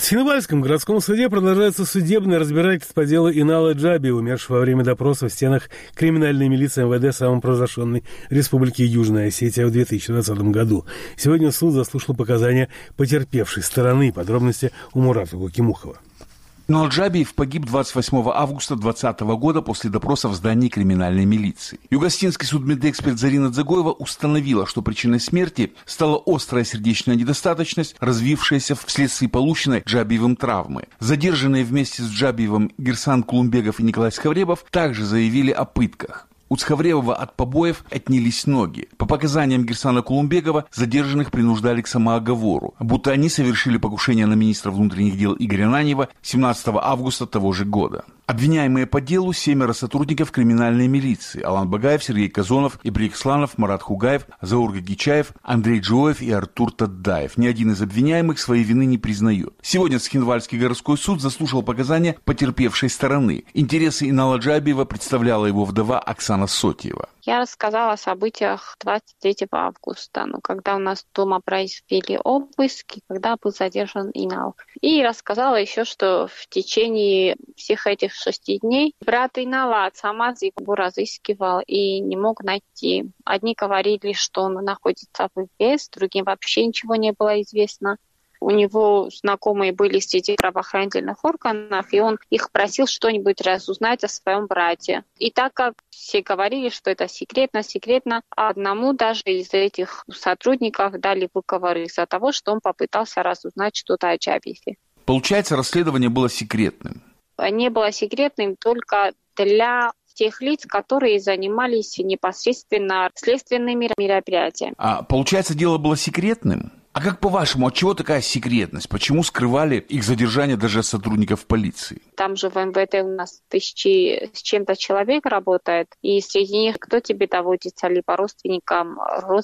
В Цхинвальском городском суде продолжается судебное разбирательство по делу Инала Джабиева, умершего во время допроса в стенах криминальной милиции МВД самопровозглашенной Республики Южная Осетия в 2020 году. Сегодня суд заслушал показания потерпевшей стороны. Подробности у Мурата Гукимухова. Инал Джабиев погиб 28 августа 2020 года после допроса в здании криминальной милиции. Югостинский судмедэксперт Зарина Дзагоева установила, что причиной смерти стала острая сердечная недостаточность, развившаяся вследствие полученной Джабиевым травмы. Задержанные вместе с Джабиевым Гирсан Кулумбегов и Николай Схавребов также заявили о пытках. У Схавребова от побоев отнялись ноги. По показаниям Гирсана Кулумбегова, задержанных принуждали к самооговору, будто они совершили покушение на министра внутренних дел Игоря Наньева 17 августа того же года. Обвиняемые по делу 7 сотрудников криминальной милиции: Алан Багаев, Сергей Казонов, Ибрик Сланов, Марат Хугаев, Заур Гагичаев, Андрей Джоев и Артур Таддаев. Ни один из обвиняемых своей вины не признает. Сегодня Цхинвальский городской суд заслушал показания потерпевшей стороны. Интересы Инала Джабиева представляла его вдова Оксана Сотьева. Я рассказала о событиях 23 августа, когда у нас дома произвели обыски, когда был задержан Инал. И рассказала еще, что в течение всех этих 6 дней брат Инала Ацамаз его разыскивал и не мог найти. Одни говорили, что он находится в ИВС, другим вообще ничего не было известно. У него знакомые были среди правоохранительных органов, и он их просил что-нибудь разузнать о своем брате. И так как все говорили, что это секретно, одному даже из этих сотрудников дали выговор из-за того, что он попытался разузнать что-то о Джабиеве. Получается, расследование было секретным? Не было секретным только для тех лиц, которые занимались непосредственно следственными мероприятиями. А получается, дело было секретным? А как по-вашему, от чего такая секретность? Почему скрывали их задержание даже от сотрудников полиции? Там же в МВД у нас 1000 с чем-то человек работает, и среди них кто тебе доводится, либо родственникам,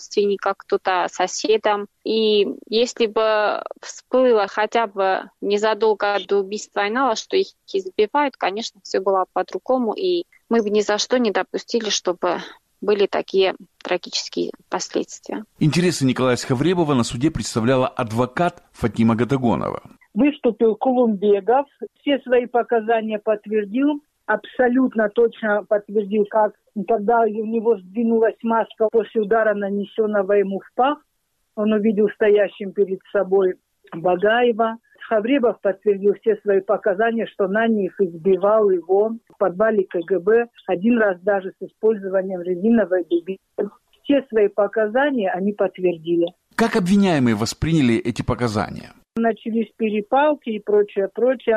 кто-то соседам. И если бы всплыло хотя бы незадолго до убийства Инала, что их избивают, конечно, все было по-другому, и мы бы ни за что не допустили, чтобы были такие трагические последствия. Интересы Николая Схавребова на суде представляла адвокат Фатима Гатагонова. Выступил Кулумбегов, все свои показания подтвердил, абсолютно точно подтвердил, когда у него сдвинулась маска после удара, нанесенного ему в пах, он увидел стоящим перед собой Багаева. Схавребов подтвердил все свои показания, что Наньев избивал его в подвале КГБ, один раз даже с использованием резиновой дубинки. Все свои показания они подтвердили. Как обвиняемые восприняли эти показания? Начались перепалки и прочее.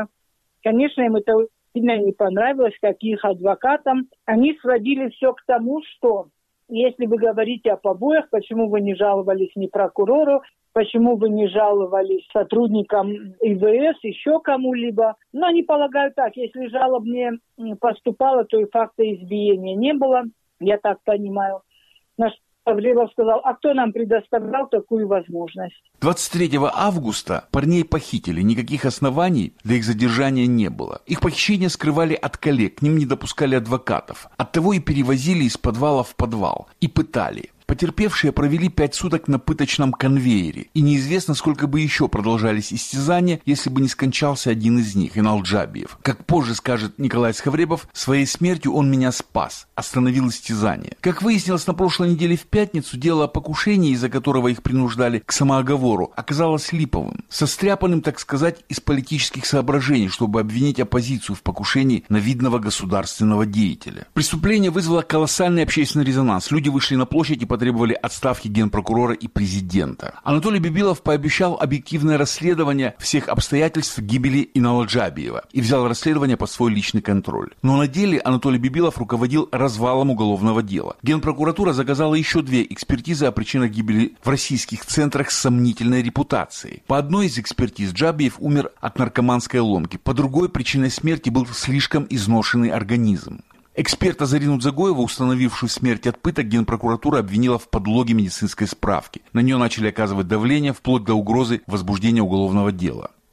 Конечно, им это сильно не понравилось, как их адвокатам. Они сводили все к тому, что если вы говорите о побоях, почему вы не жаловались ни прокурору, почему вы не жаловались сотрудникам ИВС, еще кому-либо. Но они полагают так, если жалоб не поступало, то и факта избиения не было, я так понимаю. Наш Схавребов сказал, а кто нам предоставлял такую возможность? 23 августа парней похитили, никаких оснований для их задержания не было. Их похищение скрывали от коллег, к ним не допускали адвокатов. Оттого и перевозили из подвала в подвал и пытали. Потерпевшие провели 5 суток на пыточном конвейере, и неизвестно, сколько бы еще продолжались истязания, если бы не скончался один из них, Инал Джабиев. Как позже скажет Николай Схавребов, своей смертью он меня спас, остановил истязание. Как выяснилось на прошлой неделе в пятницу, дело о покушении, из-за которого их принуждали к самооговору, оказалось липовым, состряпанным, так сказать, из политических соображений, чтобы обвинить оппозицию в покушении на видного государственного деятеля. Преступление вызвало колоссальный общественный резонанс. Люди вышли на площадь и потребовали отставки генпрокурора и президента. Анатолий Бибилов пообещал объективное расследование всех обстоятельств гибели Инала Джабиева и взял расследование под свой личный контроль. Но на деле Анатолий Бибилов руководил развалом уголовного дела. Генпрокуратура заказала еще 2 экспертизы о причинах гибели в российских центрах с сомнительной репутацией. По одной из экспертиз Джабиев умер от наркоманской ломки, по другой причиной смерти был слишком изношенный организм. Эксперта Зарину Дзагоеву, установившую смерть от пыток, Генпрокуратура обвинила в подлоге медицинской справки. На нее начали оказывать давление, вплоть до угрозы возбуждения уголовного дела.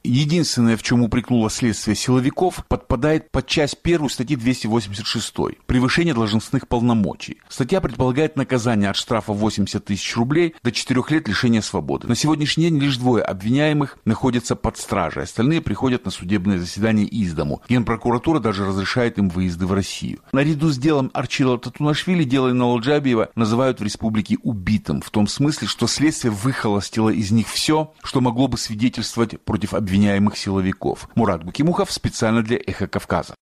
Единственное, в чем упрекнуло следствие силовиков, подпадает под часть 1 статьи 286 «Превышение должностных полномочий». Статья предполагает наказание от штрафа 80 тысяч рублей до 4 лет лишения свободы. На сегодняшний день лишь 2 обвиняемых находятся под стражей, остальные приходят на судебное заседание из дому. Генпрокуратура даже разрешает им выезды в Россию. Наряду с делом Арчила Татунашвили дело Инала Джабиева называют в республике убитым, в том смысле, что следствие выхолостило из них все, что могло бы свидетельствовать против обвиняемых силовиков. Мурат Букимухов специально для «Эхо Кавказа».